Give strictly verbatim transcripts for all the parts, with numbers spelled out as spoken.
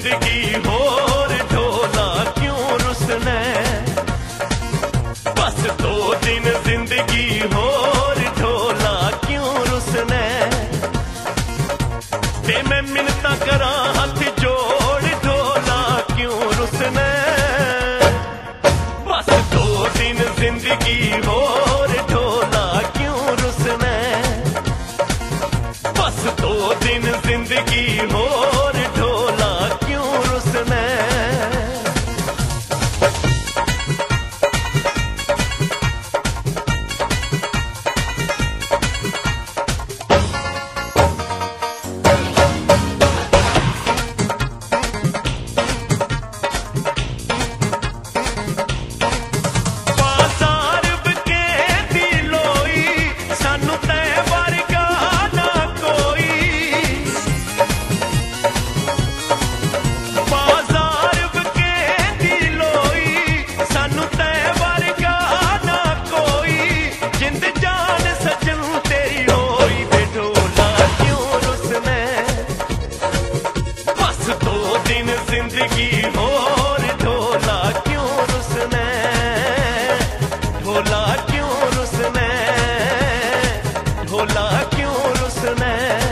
जिंदगी होर ढोला क्यों रुसना, बस दो दिन जिंदगी होर ढोला क्यों रुसना। ते मैं मिन्नतां करा हाथ जोड़ ढोला क्यों रुसना, बस दो दिन जिंदगी होर ढोला क्यों रुसना, बस दो दिन जिंदगी होर ढोला क्यों रुसना। जिंदगी होर ढोला क्यों रुसना, ढोला क्यों रुसना, ढोला क्यों रुसना।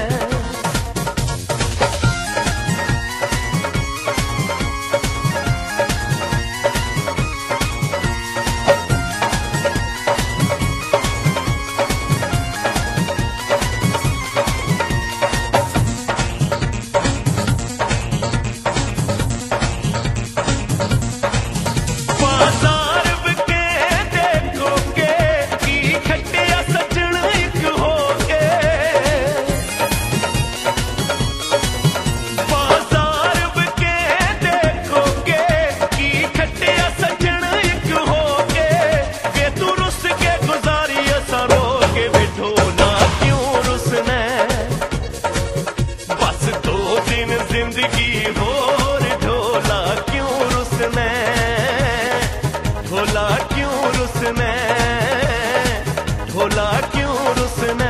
जिंदगी होर ढोला क्यों रुसना, ढोला क्यों रुसना, ढोला क्यों रुसना।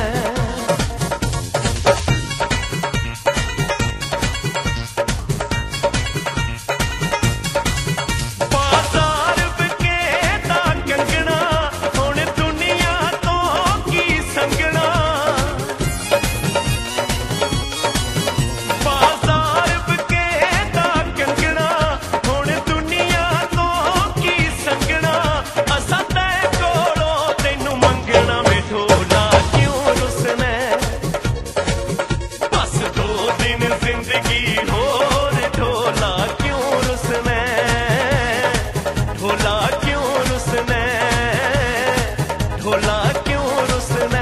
बाजार बिके दा कंगना हुण दुनिया तो की संगना, जिंदगी होर ढोला क्यों रुसना, ढोला क्यों रुसना, ढोला क्यों रुसना।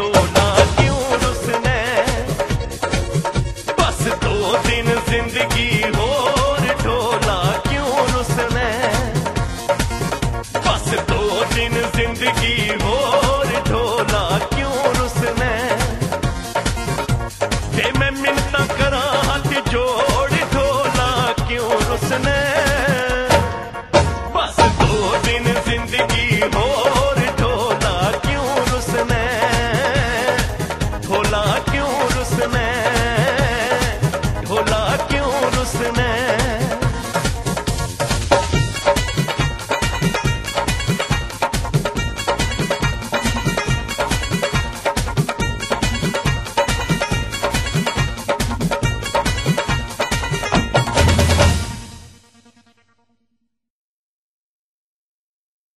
जिंदगी